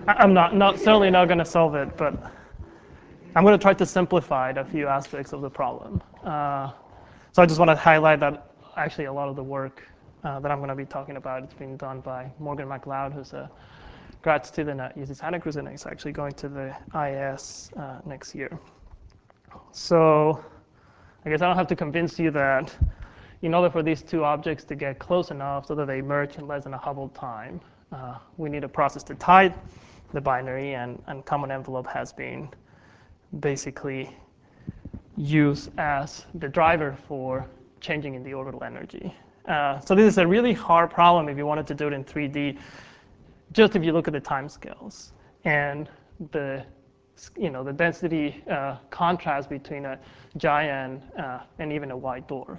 I'm certainly not going to solve it, but I'm going to try to simplify a few aspects of the problem. So I just want to highlight that actually a lot of the work that I'm going to be talking about is being done by Morgan McLeod, who's a grad student at UC Santa Cruz, and is actually going to the IAS next year. So I guess I don't have to convince you that in order for these two objects to get close enough so that they merge in less than a Hubble time, we need a process to tie the binary, and common envelope has been basically used as the driver for changing in the orbital energy. So this is a really hard problem if you wanted to do it in 3D, just if you look at the time scales and the density contrast between a giant and even a white dwarf.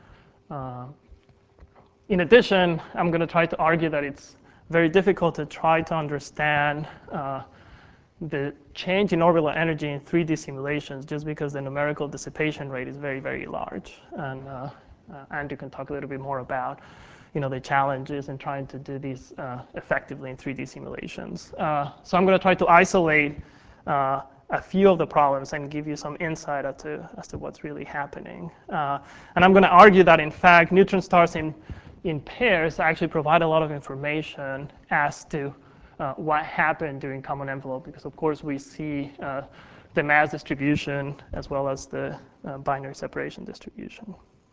In addition, I'm going to try to argue that it's very difficult to try to understand the change in orbital energy in 3D simulations just because the numerical dissipation rate is very, very large. And Andrew can talk a little bit more about the challenges in trying to do these effectively in 3D simulations. So I'm going to try to isolate a few of the problems and give you some insight as to what's really happening. And I'm going to argue that, in fact, neutron stars in pairs actually provide a lot of information as to what happened during common envelope, because of course we see the mass distribution as well as the binary separation distribution.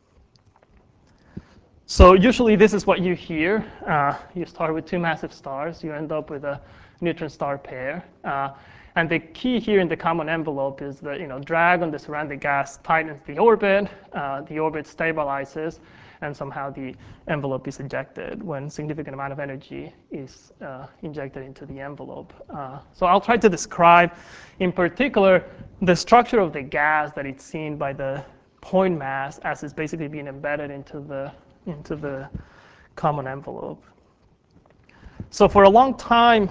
So usually this is what you hear. You start with two massive stars. You end up with a neutron star pair. And the key here in the common envelope is that drag on the surrounding gas tightens the orbit stabilizes, and somehow the envelope is ejected when significant amount of energy is injected into the envelope. So I'll try to describe, in particular, the structure of the gas that it's seen by the point mass as it's basically being embedded into the common envelope. So for a long time,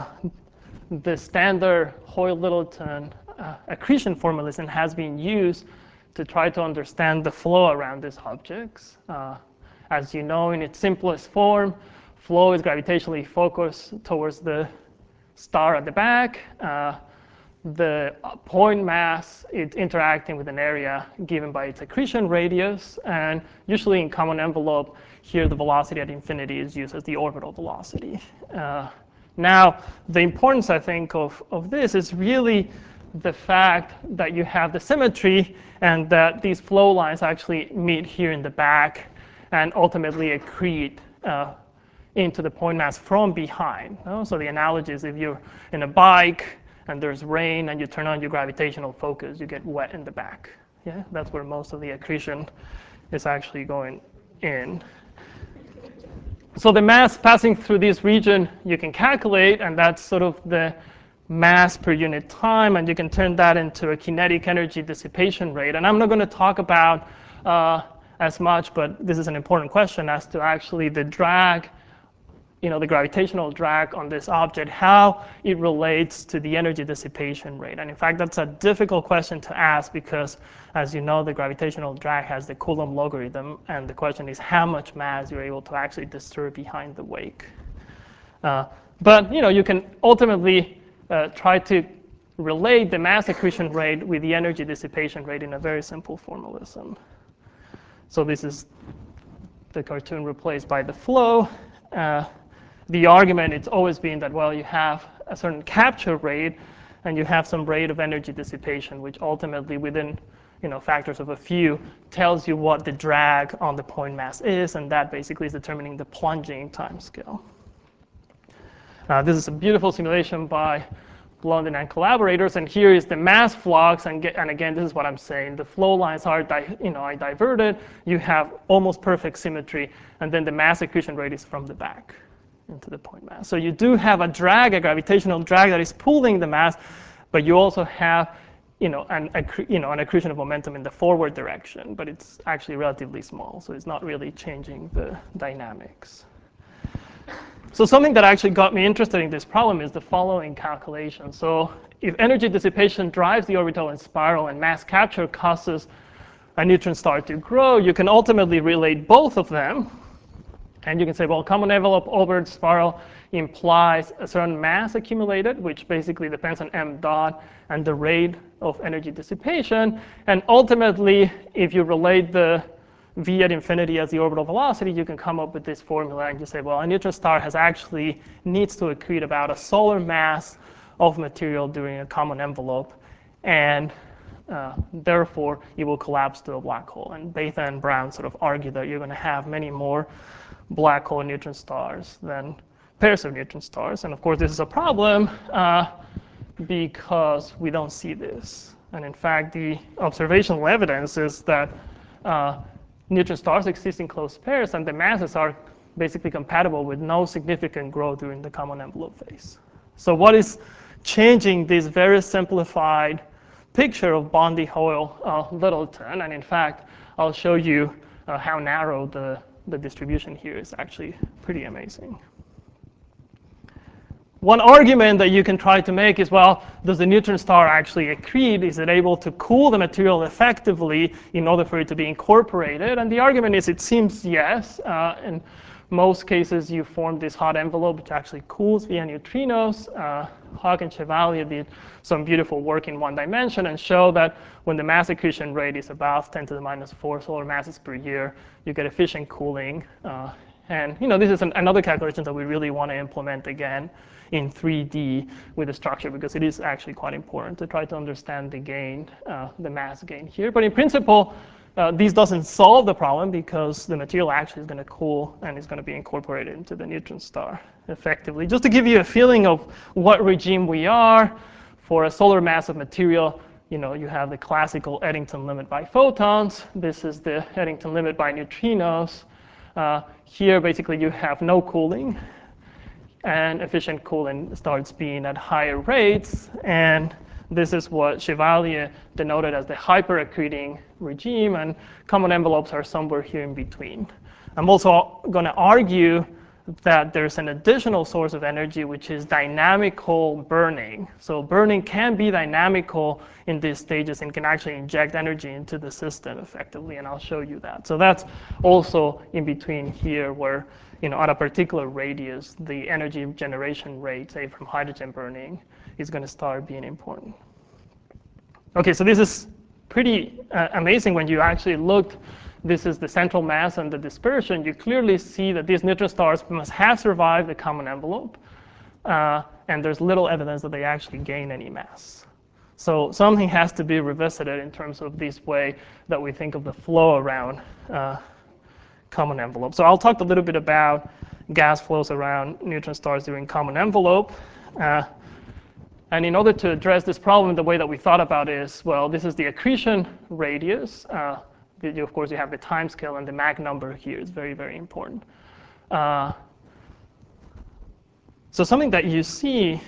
the standard Hoyle-Littleton accretion formalism has been used to try to understand the flow around these objects. As you know, in its simplest form, flow is gravitationally focused towards the star at the back. The point mass is interacting with an area given by its accretion radius, and usually in common envelope, here the velocity at infinity is used as the orbital velocity. Now, the importance, I think, of this is really the fact that you have the symmetry and that these flow lines actually meet here in the back and ultimately accrete into the point mass from behind. So the analogy is if you're in a bike and there's rain and you turn on your gravitational focus, you get wet in the back. Yeah, that's where most of the accretion is actually going in. So the mass passing through this region you can calculate, and that's sort of the mass per unit time, and you can turn that into a kinetic energy dissipation rate. And I'm not going to talk about as much, but this is an important question as to actually the drag, the gravitational drag on this object, how it relates to the energy dissipation rate. And in fact, that's a difficult question to ask because, as you know, the gravitational drag has the Coulomb logarithm, and the question is how much mass you're able to actually disturb behind the wake. But you can ultimately try to relate the mass accretion rate with the energy dissipation rate in a very simple formalism. So this is the cartoon replaced by the flow. The argument, it's always been that, well, you have a certain capture rate and you have some rate of energy dissipation, which ultimately within factors of a few tells you what the drag on the point mass is, and that basically is determining the plunging time scale. This is a beautiful simulation by Blondin and collaborators, and here is the mass flux, and again, this is what I'm saying. The flow lines are diverted. You have almost perfect symmetry, and then the mass accretion rate is from the back into the point mass. So you do have a drag, a gravitational drag that is pulling the mass, but you also have an accretion of momentum in the forward direction, but it's actually relatively small, so it's not really changing the dynamics. So something that actually got me interested in this problem is the following calculation. So if energy dissipation drives the orbital and spiral and mass capture causes a neutron star to grow, you can ultimately relate both of them. And you can say, well, common envelope orbit spiral implies a certain mass accumulated, which basically depends on m dot and the rate of energy dissipation. And ultimately, if you relate the v at infinity as the orbital velocity, you can come up with this formula and you say, well, a neutron star needs to accrete about a solar mass of material during a common envelope, and therefore it will collapse to a black hole. And Bethe and Brown sort of argue that you're going to have many more black hole neutron stars than pairs of neutron stars. And of course, this is a problem because we don't see this. And in fact, the observational evidence is that neutron stars exist in close pairs, and the masses are basically compatible with no significant growth during the common envelope phase. So what is changing this very simplified picture of Bondi-Hoyle-Littleton? And in fact, I'll show you how narrow the distribution here is actually pretty amazing. One argument that you can try to make is, well, does the neutron star actually accrete? Is it able to cool the material effectively in order for it to be incorporated? And the argument is it seems yes. In most cases, you form this hot envelope, which actually cools via neutrinos. Hawk and Chevalier did some beautiful work in one dimension and show that when the mass accretion rate is above 10 to the minus 4 solar masses per year, you get efficient cooling. And this is another calculation that we really want to implement again in 3D with the structure, because it is actually quite important to try to understand the gain, the mass gain here. But in principle, this doesn't solve the problem because the material actually is going to cool and is going to be incorporated into the neutron star effectively. Just to give you a feeling of what regime we are, for a solar mass of material, you have the classical Eddington limit by photons. This is the Eddington limit by neutrinos. Here, basically, you have no cooling, and efficient cooling starts being at higher rates. And this is what Chevalier denoted as the hyperaccreting regime, and common envelopes are somewhere here in between. I'm also going to argue that there's an additional source of energy, which is dynamical burning. So burning can be dynamical in these stages and can actually inject energy into the system effectively, and I'll show you that. So that's also in between here where, at a particular radius, the energy generation rate, say from hydrogen burning, is going to start being important. Okay, so this is pretty amazing when you actually looked. This is the central mass and the dispersion. You clearly see that these neutron stars must have survived the common envelope, and there's little evidence that they actually gain any mass. So something has to be revisited in terms of this way that we think of the flow around common envelope. So I'll talk a little bit about gas flows around neutron stars during common envelope. And in order to address this problem, the way that we thought about it is, well, this is the accretion radius. Of course, you have the time scale, and the Mach number here is very, very important. So something that you see,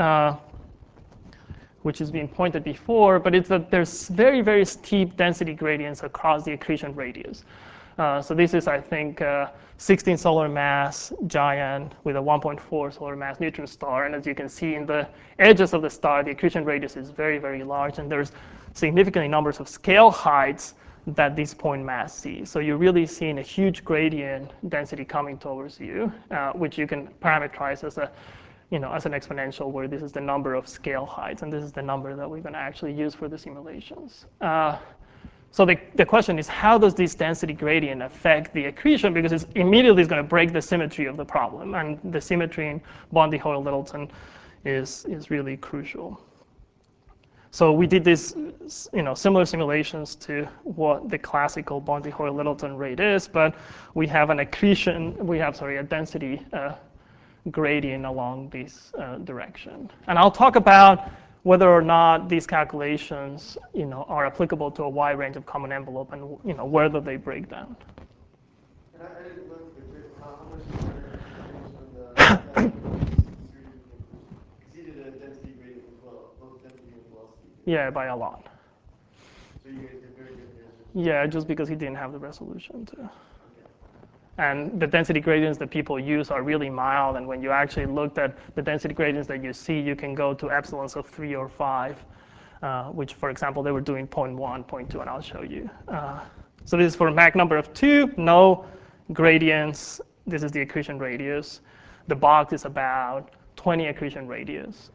which has been pointed before, but it's that there's very, very steep density gradients across the accretion radius. So this is, I think, 16 solar mass giant with a 1.4 solar mass neutron star. And as you can see in the edges of the star, the accretion radius is very, very large. And there's significant numbers of scale heights that this point mass sees. So you're really seeing a huge gradient density coming towards you, which you can parameterize as an exponential, where this is the number of scale heights, and this is the number that we're going to actually use for the simulations. So the question is, how does this density gradient affect the accretion? Because it's immediately going to break the symmetry of the problem, and the symmetry in Bondi-Hoyle-Littleton is really crucial. So we did this, similar simulations to what the classical Bondi-Hoyle-Littleton rate is, but we have a density gradient along this direction. And I'll talk about whether or not these calculations, are applicable to a wide range of common envelope, and whether they break down. And I didn't look at how much is there information on the exceeded a density gradient as well, both density and velocity. Yeah, by a lot. So you guys did very good answers. Yeah, just because he didn't have the resolution to. And the density gradients that people use are really mild. And when you actually looked at the density gradients that you see, you can go to epsilons of 3 or 5, which, for example, they were doing 0.1, 0.2, and I'll show you. So this is for a Mach number of 2, no gradients. This is the accretion radius. the box is about 20 accretion radius.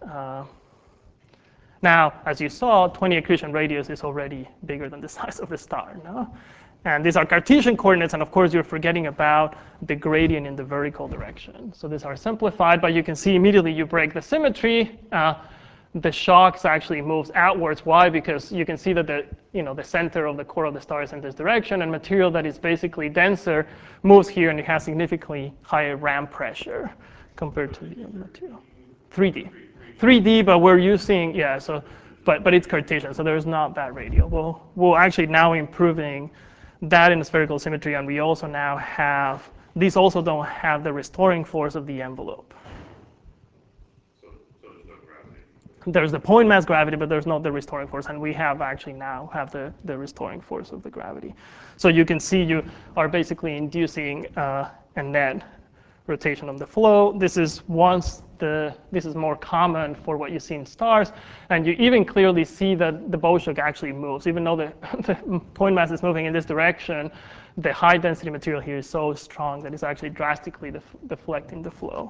Now, as you saw, 20 accretion radius is already bigger than the size of the star, no? And these are Cartesian coordinates, and of course you're forgetting about the gradient in the vertical direction. So these are simplified, but you can see immediately you break the symmetry. The shocks actually moves outwards. Why? Because you can see that the center of the core of the star is in this direction, and material that is basically denser moves here, and it has significantly higher ram pressure compared to the other material. 3D. 3D, but we're using, yeah, so, but it's Cartesian, so there's not that radial. We're actually now improving that in the spherical symmetry, and we also now have, these also don't have the restoring force of the envelope. So there's no gravity? There's the point mass gravity, but there's not the restoring force, and we have actually now have the restoring force of the gravity. So you can see you are basically inducing a net rotation of the flow. This is this is more common for what you see in stars, and you even clearly see that the Bow-Shock actually moves. Even though the point mass is moving in this direction, the high density material here is so strong that it's actually drastically deflecting the flow.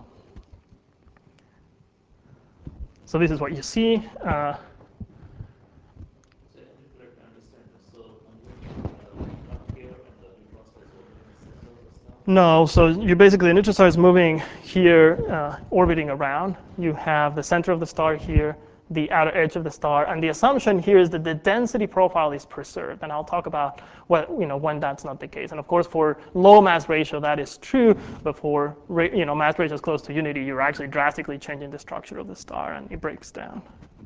So this is what you see. So correct understand this. So when you up here and the neutron star is orbiting the center of the star? No, so you basically, the neutron star is moving here, orbiting around. You have the center of the star here, the outer edge of the star, and the assumption here is that the density profile is preserved, and I'll talk about when that's not the case. And of course, for low mass ratio, that is true, but for mass ratios close to unity, you're actually drastically changing the structure of the star, and it breaks down.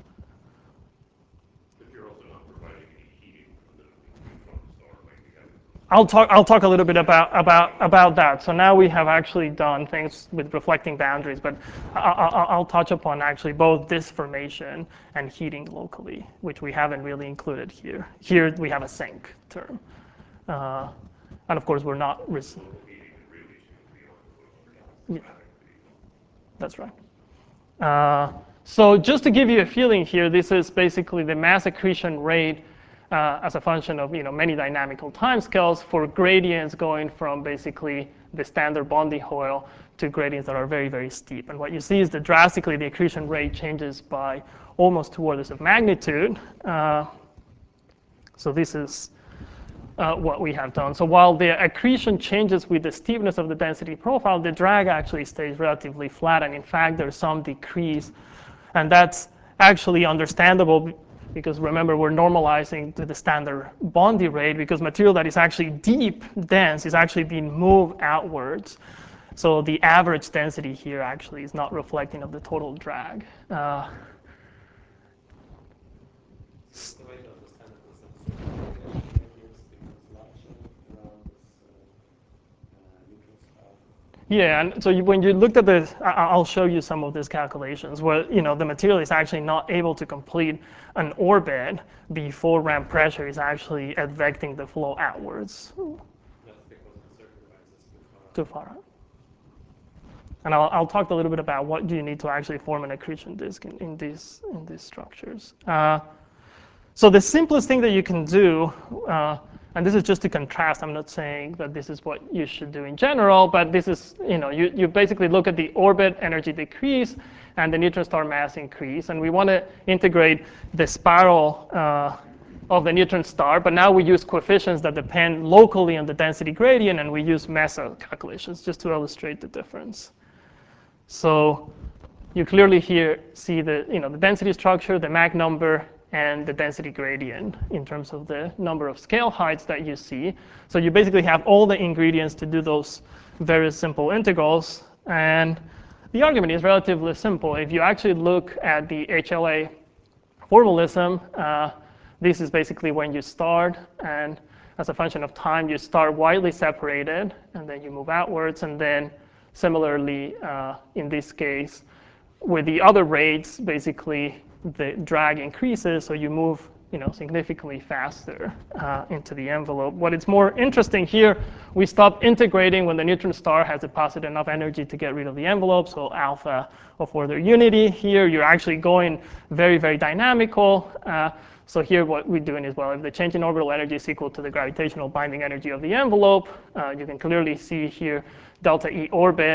But you're also not providing any heating from the neutron star like we have. I'll talk a little bit about that. So now we have actually done things with reflecting boundaries, but I'll touch upon actually both this formation and heating locally, which we haven't really included here. Here we have a sink term, and of course we're not. Heating and radiation would be on the Yeah, that's right. So just to give you a feeling here, this is basically the mass accretion rate as a function of many dynamical timescales for gradients going from basically the standard bonding Hoyle to gradients that are very, very steep. And what you see is that drastically the accretion rate changes by almost 2 orders of magnitude. So this is what we have done. So while the accretion changes with the steepness of the density profile, the drag actually stays relatively flat, and in fact there's some decrease. And that's actually understandable because remember, we're normalizing to the standard Bondi rate because material that is actually deep, dense, is actually being moved outwards. So the average density here actually is not reflecting of the total drag. The way to understand it is that certain radius becomes larger around this neutron star. Yeah, and so when you looked at this, I'll show you some of these calculations where the material is actually not able to complete an orbit before ram pressure is actually advecting the flow outwards. That's because it circularizes Too far out. And I'll talk a little bit about what do you need to actually form an accretion disk in these structures. So the simplest thing that you can do, and this is just to contrast, I'm not saying that this is what you should do in general, but this is, you basically look at the orbit energy decrease and the neutron star mass increase, and we want to integrate the spiral of the neutron star, but now we use coefficients that depend locally on the density gradient, and we use MESA calculations just to illustrate the difference. So you clearly here see the density structure, the Mach number, and the density gradient in terms of the number of scale heights that you see. So you basically have all the ingredients to do those very simple integrals. And the argument is relatively simple. If you actually look at the HLA formalism, this is basically when you start, and as a function of time, you start widely separated, and then you move outwards. And then similarly, in this case, with the other rates, basically the drag increases, so you move significantly faster into the envelope. What is more interesting here, we stop integrating when the neutron star has deposited enough energy to get rid of the envelope, so alpha of order unity. Here you're actually going very, very dynamical. So here what we're doing is, well, if the change in orbital energy is equal to the gravitational binding energy of the envelope, you can clearly see here delta E orbit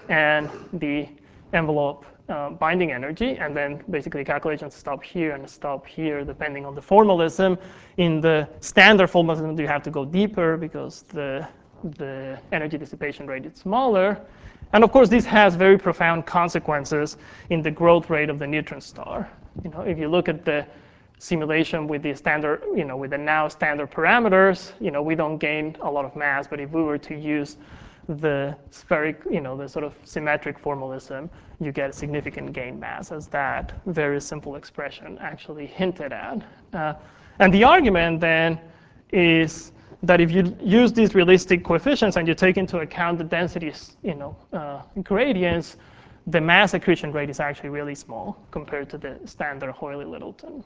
and the envelope binding energy, and then basically calculations stop here and stop here depending on the formalism. In the standard formalism, you have to go deeper because the energy dissipation rate is smaller. And of course, this has very profound consequences in the growth rate of the neutron star. If you look at the simulation with the standard, with the now standard parameters, we don't gain a lot of mass. But if we were to use the spheric, the sort of symmetric formalism, you get a significant gain mass, as that very simple expression actually hinted at. And the argument then is that if you use these realistic coefficients and you take into account the densities, gradients, the mass accretion rate is actually really small compared to the standard Hoyle-Littleton.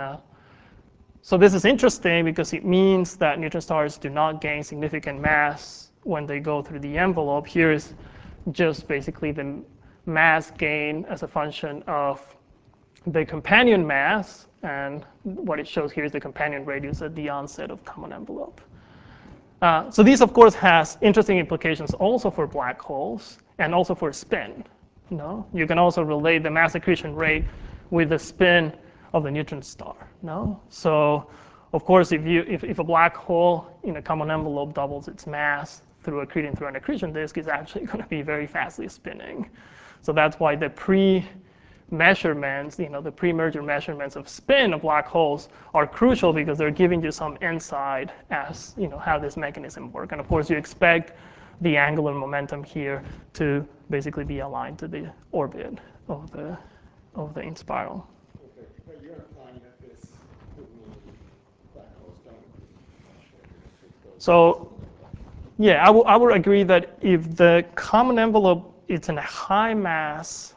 So this is interesting because it means that neutron stars do not gain significant mass when they go through the envelope. Here is just basically the mass gain as a function of the companion mass, and what it shows here is the companion radius at the onset of common envelope. So this, of course, has interesting implications also for black holes and also for spin. You can also relate the mass accretion rate with the spin of the neutron star. So, of course, if a black hole in a common envelope doubles its mass through accreting through an accretion disk, it's actually going to be very fastly spinning. So that's why the pre-measurements, the pre-merger measurements of spin of black holes are crucial, because they're giving you some insight as how this mechanism works. And of course, you expect the angular momentum here to basically be aligned to the orbit of the inspiral. Okay, but you're implying that this would mean black holes don't accrete. So, yeah, I would agree that if the common envelope is in a high mass,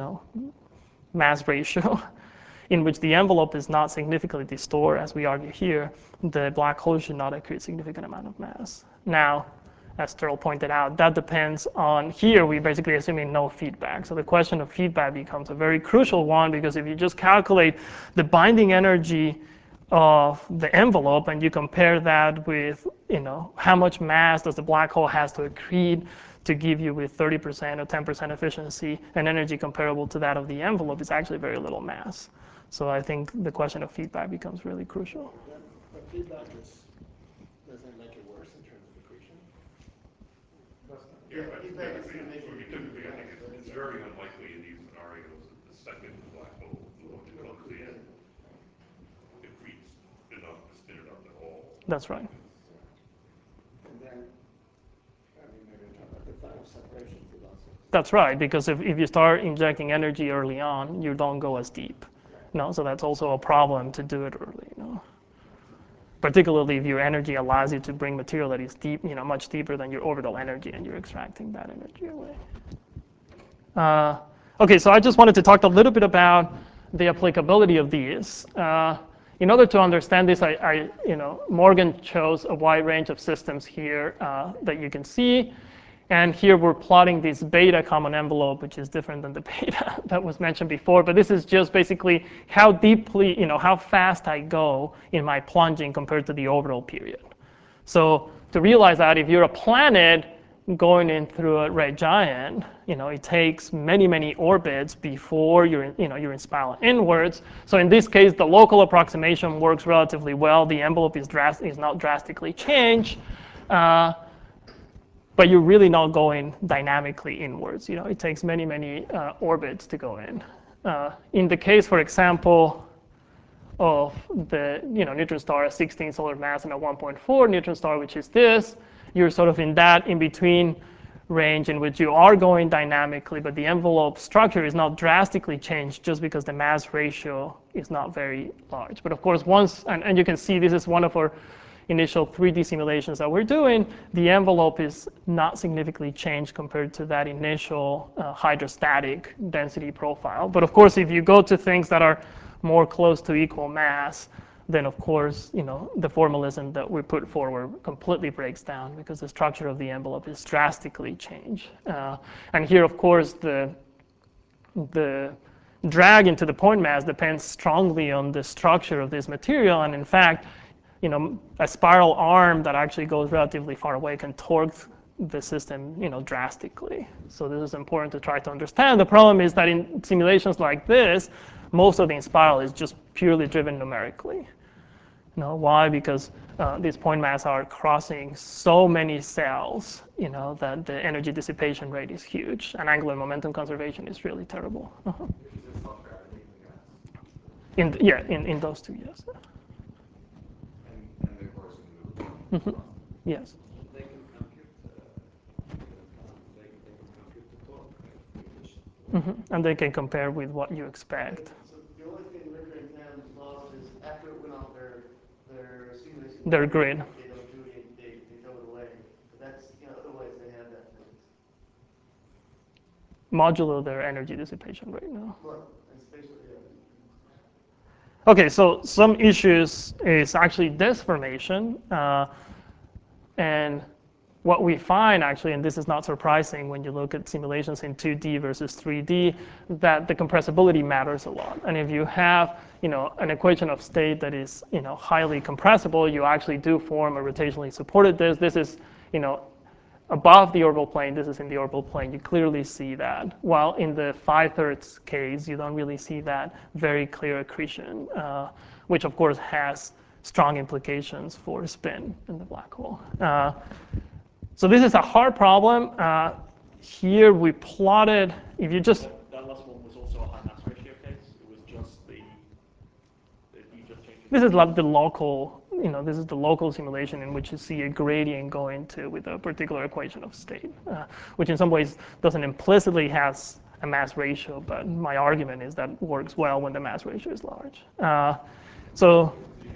mass ratio, in which the envelope is not significantly distorted, as we argue here, the black hole should not accrete significant amount of mass. Now, as Terrell pointed out, that depends on, here we're basically assuming no feedback. So the question of feedback becomes a very crucial one, because if you just calculate the binding energy of the envelope and you compare that with, how much mass does the black hole has to accrete to give you with 30% or 10% efficiency an energy comparable to that of the envelope, it's actually very little mass. So I think the question of feedback becomes really crucial. But feedback doesn't make it worse in terms of accretion? Yeah, I think it's very unlikely in these scenarios that the second black hole, the one that comes in, accretes enough to spin it up at all. That's right. And then, maybe talk about the final separation philosophy. That's right, because if you start injecting energy early on, you don't go as deep. So that's also a problem to do it early. Particularly if your energy allows you to bring material that is deep, much deeper than your orbital energy, and you're extracting that energy away. Okay, so I just wanted to talk a little bit about the applicability of these. In order to understand this, Morgan chose a wide range of systems here that you can see. And here we're plotting this beta common envelope, which is different than the beta that was mentioned before. But this is just basically how deeply, how fast I go in my plunging compared to the orbital period. So to realize that, if you're a planet going in through a red giant, it takes many, many orbits before you're in spiral inwards. So in this case, the local approximation works relatively well. The envelope is not drastically changed. But you're really not going dynamically inwards. It takes many, many orbits to go in. In the case, for example, of the neutron star, a 16 solar mass and a 1.4 neutron star, which is this, you're sort of in that in-between range in which you are going dynamically, but the envelope structure is not drastically changed just because the mass ratio is not very large. But of course, and you can see this is one of our initial 3D simulations that we're doing, the envelope is not significantly changed compared to that initial hydrostatic density profile. But of course, if you go to things that are more close to equal mass, then of course, the formalism that we put forward completely breaks down, because the structure of the envelope is drastically changed. And here, of course, the drag into the point mass depends strongly on the structure of this material. And in fact, a spiral arm that actually goes relatively far away can torque the system, drastically. So this is important to try to understand. The problem is that in simulations like this, most of the spiral is just purely driven numerically. Why? Because these point masses are crossing so many cells, that the energy dissipation rate is huge, and angular momentum conservation is really terrible. In those two, yes. And of course, Yes. They can compute they can compute the torque coefficient. And they can compare with what you expect. So the only thing Ricker and Tam lost is after it went off their simulation. Their grid. They don't do it. They throw it away. But that's otherwise they have that physics. Modulo their energy dissipation rate now. Well, and spatial, yeah. Okay, so some issues is actually this formation. And what we find actually, and this is not surprising when you look at simulations in 2D versus 3D, that the compressibility matters a lot. And if you have an equation of state that is highly compressible, you actually do form a rotationally supported disk. This is above the orbital plane. This is in the orbital plane. You clearly see that. While in the 5/3 case, you don't really see that very clear accretion, which of course has strong implications for spin in the black hole. So this is a hard problem. Here we plotted, if you just... That last one was also a high mass ratio case. It was just you just changed it. This is like the local, this is the local simulation in which you see a gradient going to with a particular equation of state, which in some ways doesn't implicitly has a mass ratio, but my argument is that works well when the mass ratio is large. So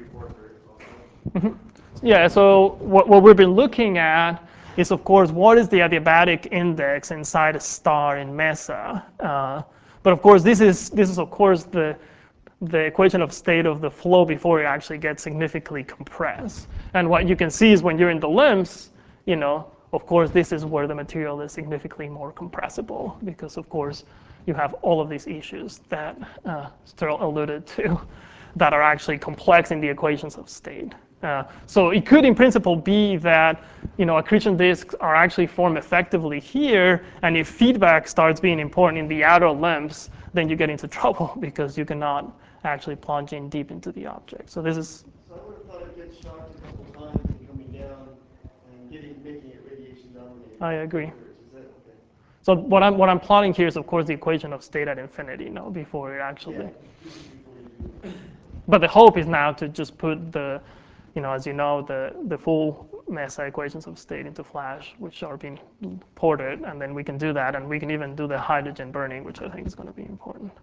what we've been looking at is, of course, what is the adiabatic index inside a star in MESA. But of course, this is of course the equation of state of the flow before it actually gets significantly compressed. And what you can see is when you're in the LIMS, of course, this is where the material is significantly more compressible, because of course you have all of these issues that Sterl alluded to that are actually complex in the equations of state. So it could, in principle, be that accretion disks are actually formed effectively here, and if feedback starts being important in the outer LIMS, then you get into trouble because you cannot actually plunge in deep into the object. So this is... So I would have thought it gets shocked a couple times and coming down and making it radiation dominated. I agree. Is that okay? So what I'm plotting here is, of course, the equation of state at infinity, before it actually... Yeah, this is before you do it. But the hope is now to just put the, as you know, the full MESA equations of state into Flash, which are being ported, and then we can do that, and we can even do the hydrogen burning, which I think is going to be important.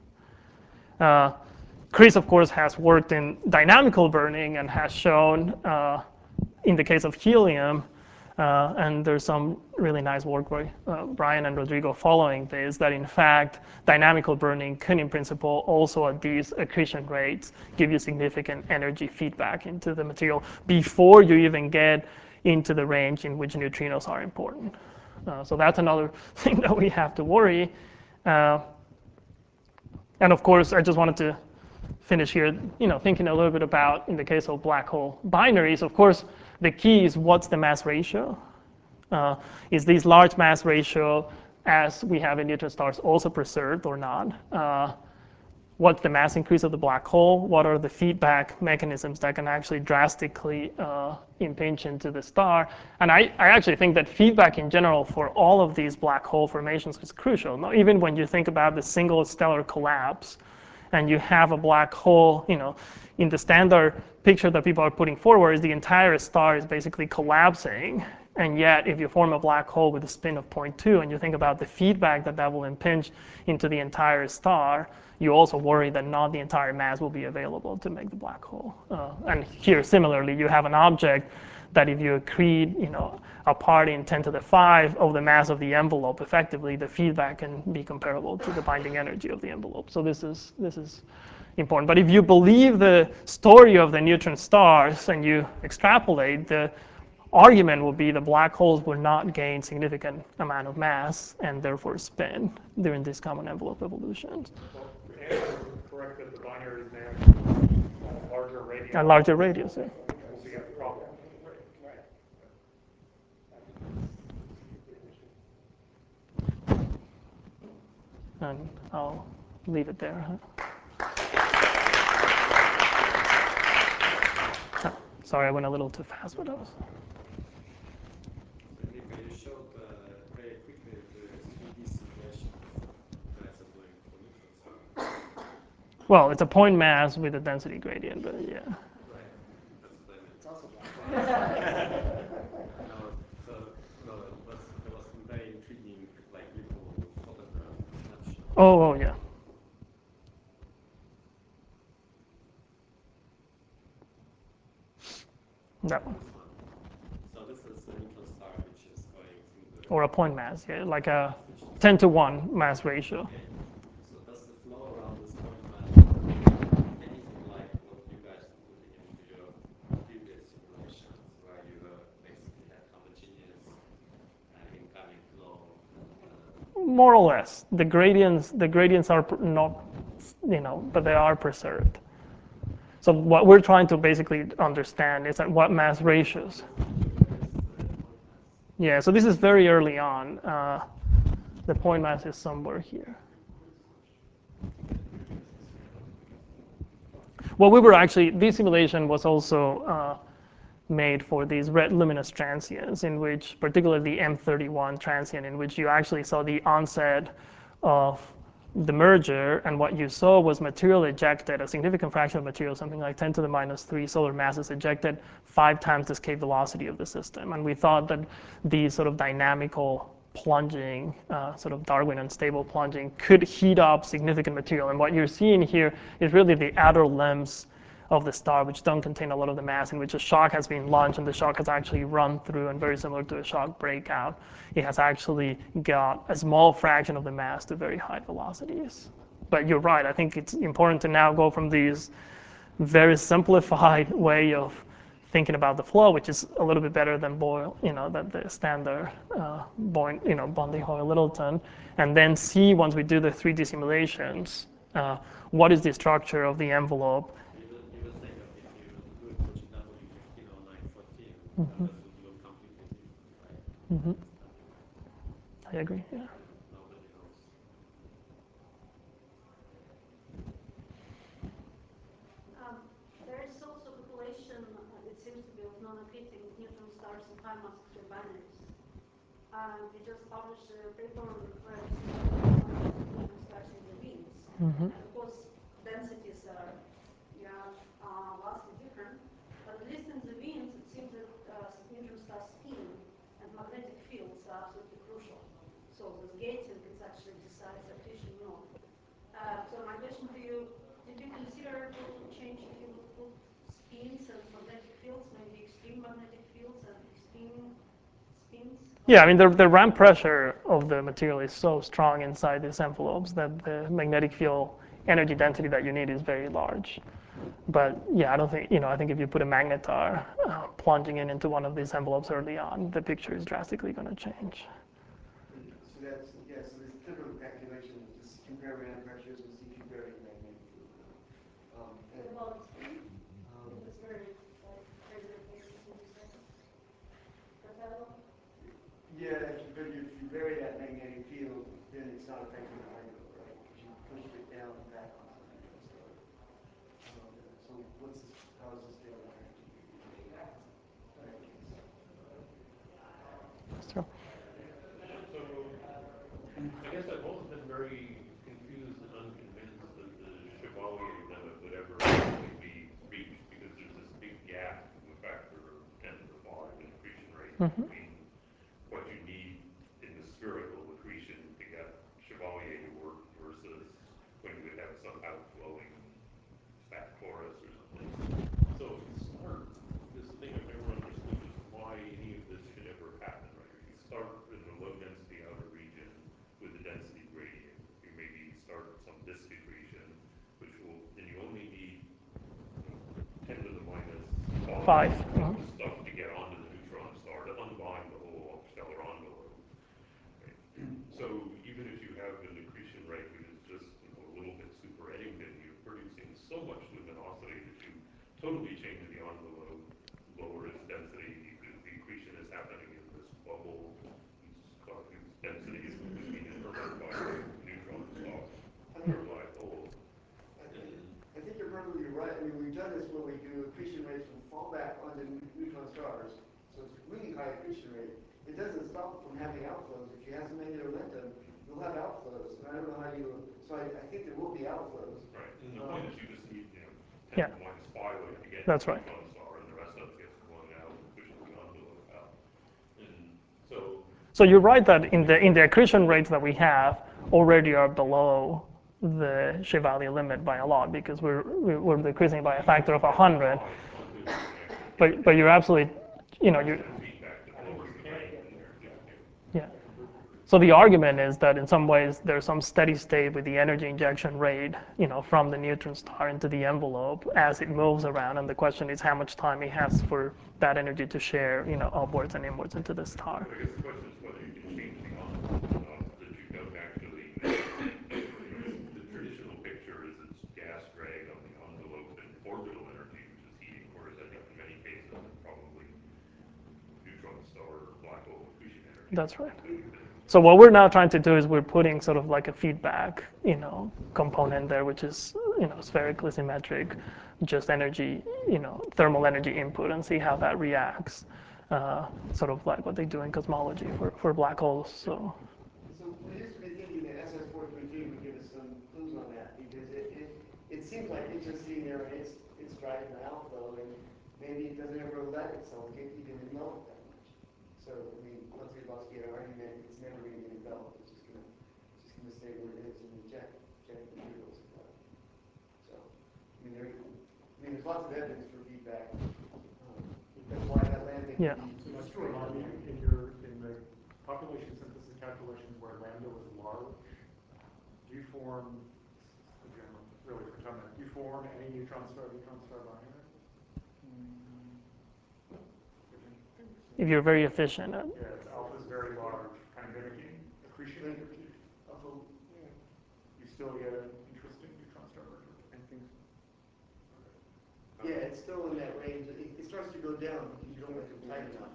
Chris, of course, has worked in dynamical burning and has shown, in the case of helium, and there's some really nice work by Brian and Rodrigo following this, that in fact, dynamical burning can in principle also at these accretion rates give you significant energy feedback into the material before you even get into the range in which neutrinos are important. So that's another thing that we have to worry. And of course, I just wanted to finish here, thinking a little bit about, in the case of black hole binaries, of course, the key is what's the mass ratio? Is this large mass ratio, as we have in neutron stars, also preserved or not? What's the mass increase of the black hole? What are the feedback mechanisms that can actually drastically impinge into the star? And I actually think that feedback in general for all of these black hole formations is crucial. Now, even when you think about the single stellar collapse, and you have a black hole, in the standard picture that people are putting forward, is the entire star is basically collapsing. And yet, if you form a black hole with a spin of 0.2, and you think about the feedback that will impinge into the entire star, you also worry that not the entire mass will be available to make the black hole. And here, similarly, you have an object that if you accrete, a part in 10 to the 5 of the mass of the envelope, effectively, the feedback can be comparable to the binding energy of the envelope. So this is important. But if you believe the story of the neutron stars and you extrapolate, the argument will be the black holes will not gain significant amount of mass and therefore spin during these common envelope evolutions. Well, and correct that the binaries may have larger radius. A larger radius, yeah. So you have a problem. and I'll leave it there. Sorry, I went a little too fast with those. So Enrico, you showed very quickly the 3D simulations you guys are doing for neutron stars. Well, it's a point mass with a density gradient, but yeah. Right. That's what I meant. It's also black holes. No, so no, there was some very intriguing like little photograph snapshot. Oh, yeah. That one. This one. So this is a neutron star which is going through the Or a point mass, yeah, like a which, 10 to 1 mass ratio. okay. So does the flow around this point mass look anything like what you guys were putting into your previous simulations, where you basically had homogeneous incoming flow and More or less. The gradients are not, but they are preserved. So what we're trying to basically understand is at what mass ratios. where is the point mass? Yeah, so this is very early on. The point mass is somewhere here. Well, this simulation was also made for these red luminous transients, in which, particularly the M31 transient, in which you actually saw the onset of the merger, and what you saw was material ejected, a significant fraction of material, something like 10 to the minus 3 solar masses ejected 5 times the escape velocity of the system. And we thought that these sort of dynamical plunging, sort of Darwin unstable plunging, could heat up significant material. And what you're seeing here is really the outer limbs of the star, which don't contain a lot of the mass, in which a shock has been launched and the shock has actually run through, and very similar to a shock breakout, it has actually got a small fraction of the mass to very high velocities. But you're right, I think it's important to now go from these very simplified way of thinking about the flow, which is a little bit better than Boyle, than the standard Bondi, Hoyle, Littleton, and then see, once we do the 3D simulations, what is the structure of the envelope. You were saying that if you do it for GW15 or 914, this would look completely different, right? Mm-hmm. Standard. I agree, yeah. Nobody knows. There is also population, it seems to be, of non-accreting neutron stars and high mass X-ray binaries. We just published a paper where we see neutron stars in the rings. Mm-hmm. And of course, densities are vastly different, but at least in the winds, it seems that neutron stars spin, and magnetic fields are absolutely crucial. So this gating is actually decides accretion mode. So my question to you, did you consider what would change if you would put spins and magnetic fields, maybe extreme magnetic fields and extreme spins? Yeah, I mean, the ramp pressure of the material is so strong inside these envelopes that the magnetic field energy density that you need is very large. But yeah, I don't think, I think if you put a magnetar plunging into one of these envelopes early on, the picture is drastically going to change. So that's, yeah, so this typical calculation is just compare ramp pressures and see if you vary the magnetic field. What about spin? If it's very regular cases, would you say? Yeah, but if you vary that magnetic field, then it's not affecting the LIGO, right? Because you pushed it down and back onto the neutron star. So how is this different than that case? So, So I guess I've always been very confused and unconvinced that the Chevalier limit would ever actually be reached, because there's this big gap of a factor of 10 to the 5 in accretion rate mm-hmm. between what you need in the spherical accretion to get Chevalier to work versus when you would have some outflowing fat chorus or something. So if you start, this thing I've never understood is why any of this should ever happen, right? If you start in the low density outer region with a density gradient, you maybe start some disk accretion, which will, then you only need 10 to the minus 5 5. of the stuff to get onto the neutron star to unbind the whole stellar envelope. Right? So even if you have an accretion rate which is just a little bit super Eddington, you're producing so much luminosity that you totally change the envelope, lower its density, because the accretion is happening in this bubble whose density is being determined by the neutron star. I mean, we've done this where we do accretion rates from fallback onto neutron stars, so it's really high accretion rate. It doesn't stop from having outflows. If you have some angular momentum, you'll have outflows. And I don't know how you, so I think there will be outflows. Right, and the point is you just need, 10 Yeah. to the minus 5 to get That's a right. neutron star, and the rest of it gets blown out and pushes the envelope out. And so, So you're right that in the accretion rates that we have already are below the Chevalier limit by a lot because we're decreasing by a factor of 100. But you're absolutely, you're feedback that lowers the rate, and yeah. So the argument is that in some ways there's some steady state with the energy injection rate, from the neutron star into the envelope as it moves around, and the question is how much time it has for that energy to share, upwards and inwards into the star. But I guess the question is whether you can change the envelope enough that you don't actually, the traditional picture is it's gas drag on the envelope and orbital energy, which is heating, whereas I think in many cases it's probably neutron star or black hole accretion energy. That's right. So what we're now trying to do is we're putting sort of like a feedback, component there, which is, spherically symmetric, just energy, thermal energy input, and see how that reacts. Sort of like what they do in cosmology for black holes. So We used to be thinking that SS433 would give us some clues on that because it seems like it's just sitting there and it's driving the outflow and maybe it doesn't ever let itself get even enveloped that much. So I mean, let's say Bosky had an argument, it's never going to get enveloped. It's just going to stay where it is and inject materials. So there's lots of evidence for feedback. That's why that lambda Yeah. can be So much just to remind me, stronger. in the population synthesis calculations where lambda was large, do you form, again, really for time, do you form any neutron star binary? if you're very efficient at Yeah, its alpha is very large, kind of mimicking accretion energy. You still get an interesting neutron star vector. I think so. Yeah, it's still in that range. It starts to go down because you don't make them tight enough.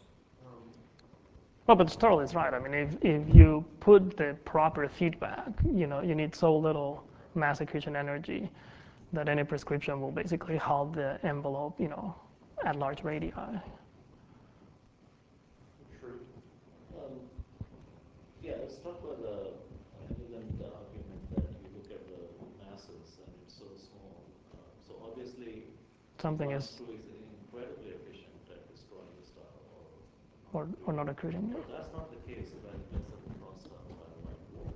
Well, but Sterl is right. I mean, if you put the proper feedback, you need so little mass accretion energy that any prescription will basically hold the envelope, at large radii. True. Yeah, I was struck by the elegant argument that you look at the masses and it's so small. So obviously, Something one is, screw is incredibly efficient at destroying the star, or not accreting. but that's not the case when it is a neutron star by a white dwarf.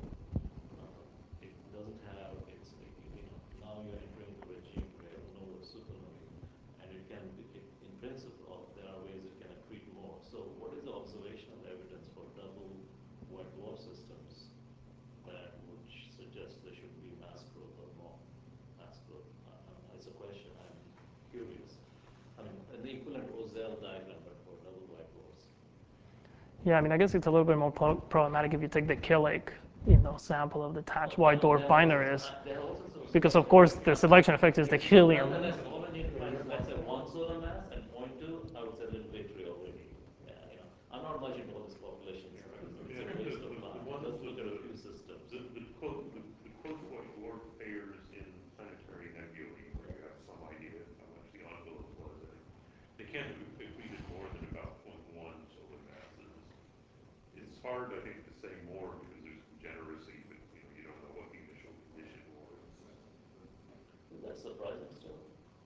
It doesn't have its, now you're entering the regime where nova supernovae, and it can, in principle, there are ways it can accrete more. So what is the observational evidence for double white dwarf systems that would suggest there should be mass growth or more mass growth? It's a question. I'm curious. I mean, the equivalent Ozell diagram, but for double white dwarfs. Yeah, I mean, I guess it's a little bit more problematic if you take the Killick, sample of the detached white dwarf binaries, because of course the selection effect is the helium. Nonetheless, all I need to find is, let's say, 1 solar mass and 0.2, I would say a little victory already. Yeah, I'm not much into all this population stuff. It's a waste of time. Let's look at a few systems. The close white dwarf pairs in planetary nebulae, where you have some idea how much the envelope was, I think they can't have accreted more than about 0.1 solar masses. It's hard, I think, to say more because there's degeneracy, but you don't know what the initial condition was. Is that surprising still?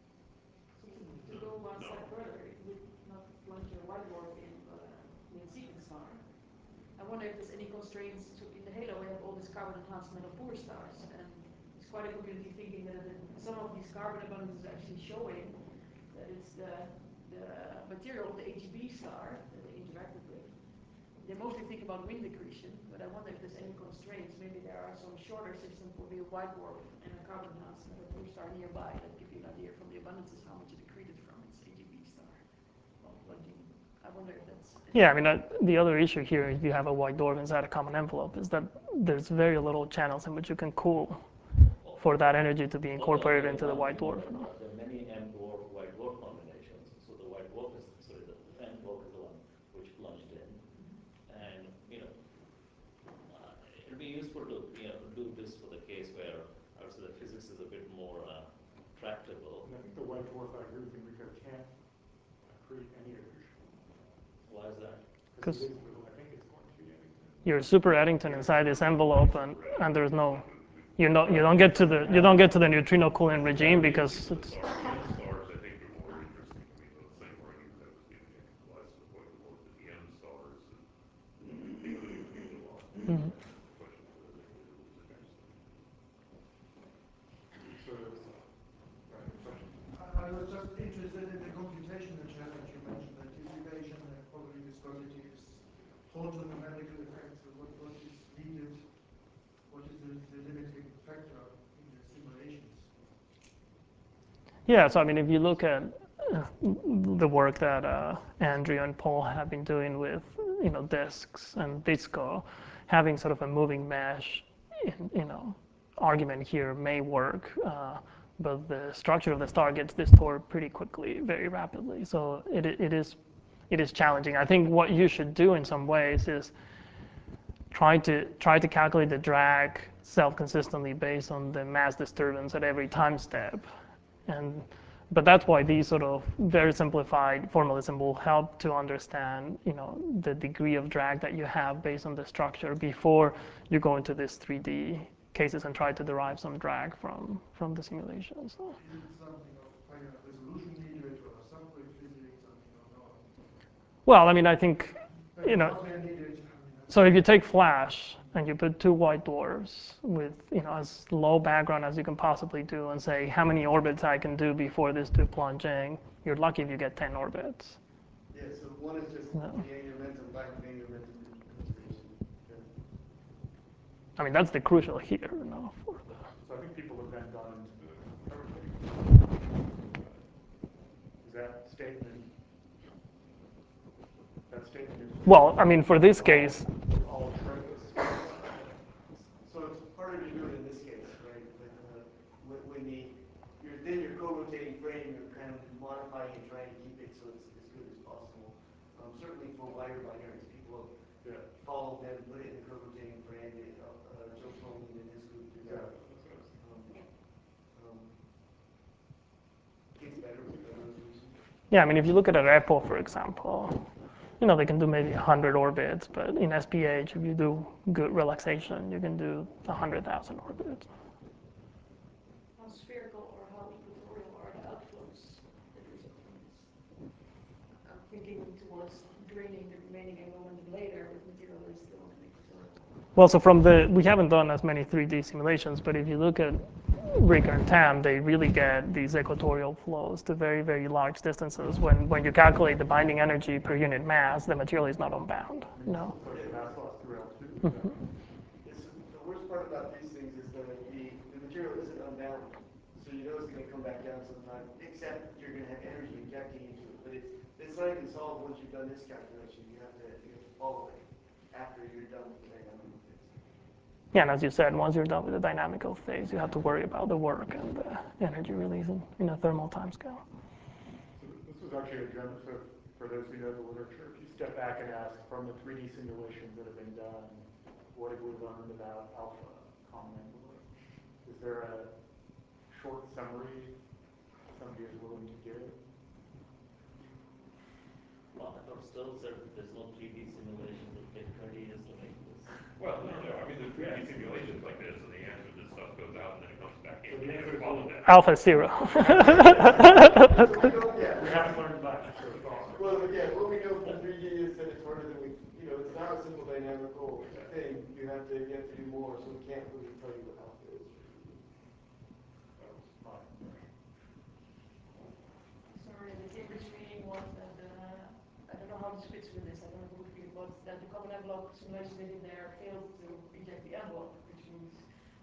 To go one step further, it would not plunge a white dwarf in, but a main sequence star. I wonder if there's any constraints. So in the halo, we have all these carbon-enhanced metal poor stars, and it's quite a community thinking that some of these carbon abundances is actually showing that it's the material of the AGB star that they interacted with. They mostly think about wind accretion, but I wonder if there's any constraints. Maybe there are some shorter systems will be a white dwarf and a carbon-enhanced metal poor star nearby that give you an idea from the abundances how much it accreted from its AGB star. Well, I wonder if that's... Yeah, I mean, the other issue here, if you have a white dwarf inside a common envelope, is that there's very little channels in which you can cool for that energy to be incorporated into the white dwarf. There are many M dwarf white dwarf combinations. So the white dwarf is, sorry, the M dwarf is the one which plunged in. And, it'll be useful to do this for the case where I would say the physics is a bit more tractable. And I think the white dwarf, I agree with Enrico, can't create any accretion. Why is that? Because it is, I think it's going to be Eddington. You're super Eddington inside this envelope, and there's no, you don't get to the neutrino cooling regime because it's. Stars, M stars, I think, are more interesting. I mean, the same argument that was being made applies to the white dwarf, but the M stars, they could accrete a lot. Mhm. The question is whether they really lose energy. So there's, question? I was just interested in the computational challenge you mentioned, the dissipation, the probably viscosity, this photonumerical effect. So what is needed? What is the limiting factor in the simulations? Yeah, so I mean, if you look at the work that Andrew and Paul have been doing with disks and Disco, having sort of a moving mesh, argument here may work, but the structure of the star gets distorted pretty quickly, very rapidly. So it is challenging. I think what you should do in some ways is try to calculate the drag self-consistently based on the mass disturbance at every time step. But that's why these sort of very simplified formalism will help to understand, the degree of drag that you have based on the structure before you go into this 3D cases and try to derive some drag from the simulations. So. Is it something of finite resolution needed or subgrid physics? I mean, or not? Well, I mean, I think, Hardware needed. so if you take Flash and you put two white dwarfs with as low background as you can possibly do and say how many orbits I can do before this two plunging, you're lucky if you get 10 orbits. Yeah, so one is just the angular momentum, lack of angular momentum conservation. Okay. I mean, that's the crucial here. So I think people have then gone into the rotating. Is that statement is... Well, I mean, for this case... All trace. So it's harder to do it in this case, right? But when you're within your co-rotating frame, you're kind of modifying and trying to keep it so it's as good as possible. Certainly for wider binaries, people have followed them, put it in the co-rotating frame. Joe Sloan and his group do that. Gets better with better resolution. Yeah, I mean, if you look at a repo, for example, they can do maybe 100 orbits, but in SPH, if you do good relaxation, you can do 100,000 orbits. How spherical or how equatorial are the outflows that result from this? I'm thinking towards draining the remaining angular momentum later with material that is still on an equatorial. Well, so we haven't done as many 3D simulations, but if you look at Rika and Tam, they really get these equatorial flows to very, very large distances. When you calculate the binding energy per unit mass, the material is not unbound. No. So the mass loss through L2? The worst part about these things is that the material isn't unbound. So you know it's going to come back down sometime, except you're going to have energy injecting into it. But it's not even solved once you've done this calculation. You have to follow it after you're done with the dynamical phase. Yeah, and as you said, once you're done with the dynamical phase, you have to worry about the work and the energy release in a thermal timescale. So this was actually a general, so for those who know the literature, if you step back and ask from the 3D simulations that have been done, what have we learned about alpha common envelope? Is there a short summary somebody is willing to give? Well, I thought Still said there's no 3D simulations. It take 20 years to make this. Well, no. I mean, there's 3D simulations like this, and the answer to this stuff goes out and then it comes back in. So the answer is Alpha 0. We haven't learned much so far. Well, yeah, what we know from 3D is that it's harder than it's not a simple dynamical thing. You have to do more, so we can't really tell you what alpha is. That was my impression. Sorry, the Cambridge meeting was that, I don't know how this fits with this, I don't have Wikipedia, but that the common envelope simulation they did there failed to inject the envelope, which means...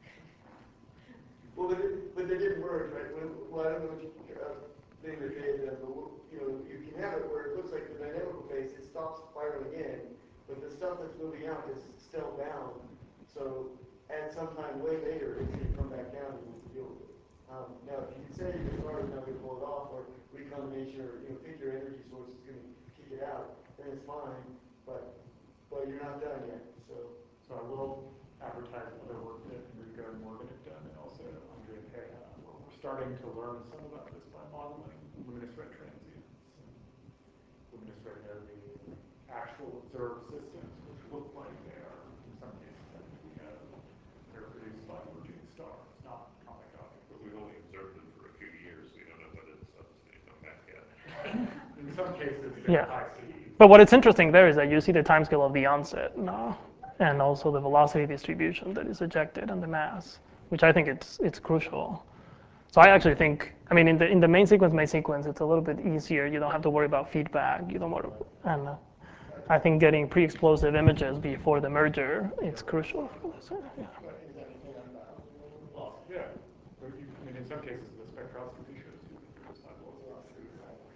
Well, but they didn't merge, right? Well, I don't know what thing that they had done, but you can have it where it looks like the dynamical phase, it stops spiraling in, but the stuff that's moving out is still bound. So at some time way later, it's going to come back down and you have to deal with it. Now, if you can say your star is not going to pull it off, or recombination, or pick your energy source is going to kick it out, then it's fine. But you're not done yet. So I will advertise other work that Enrico and Morgan have done, and also Andrea Peja, where we're starting to learn some about this by modeling luminous red transients. Luminous red are the actual observed systems, which look like they are, in some cases, I think we know, they're produced by emerging stars, not comic objects. But we've only observed them for a few years. We don't know whether the stuff's going to come back yet. In some cases, they're Yeah. high speed. But what is interesting there is that you see the timescale of the onset and also the velocity distribution that is ejected and the mass, which I think it's crucial. So I actually think, I mean, in the main sequence, it's a little bit easier. You don't have to worry about feedback. You don't want to, and I think getting pre-explosive images before the merger is crucial for this. Yeah. Well, yeah. But I mean, in some cases, the spectroscopy shows you that there's high velocity.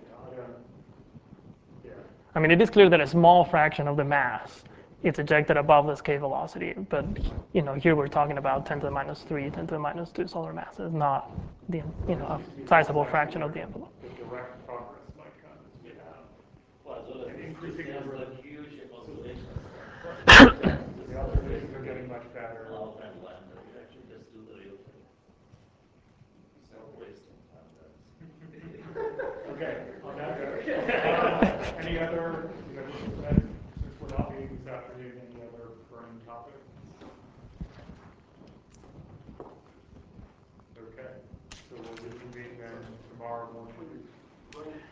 Yeah. I mean, it is clear that a small fraction of the mass is ejected above the escape velocity, but here we're talking about 10 to the minus 3, 10 to the minus 2 solar masses, not the a sizable fraction of the envelope. The direct progress might come as we have Well, as well as increasing there's number the of huge constellation stuff. the observations are getting much better. Allow that land that you actually just do the real thing. So wasting time then. Okay, on that note, any other, since we're not meeting this afternoon, any other burning topics? Okay, so we'll reconvene then tomorrow morning.